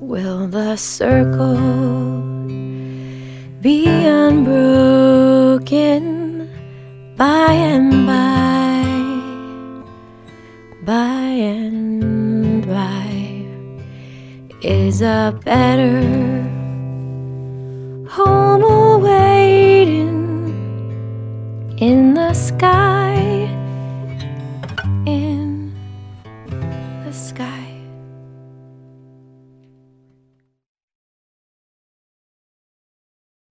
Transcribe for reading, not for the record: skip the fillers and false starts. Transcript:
Will the circle be unbroken by and by, by and by? Is a better home awaiting in the sky?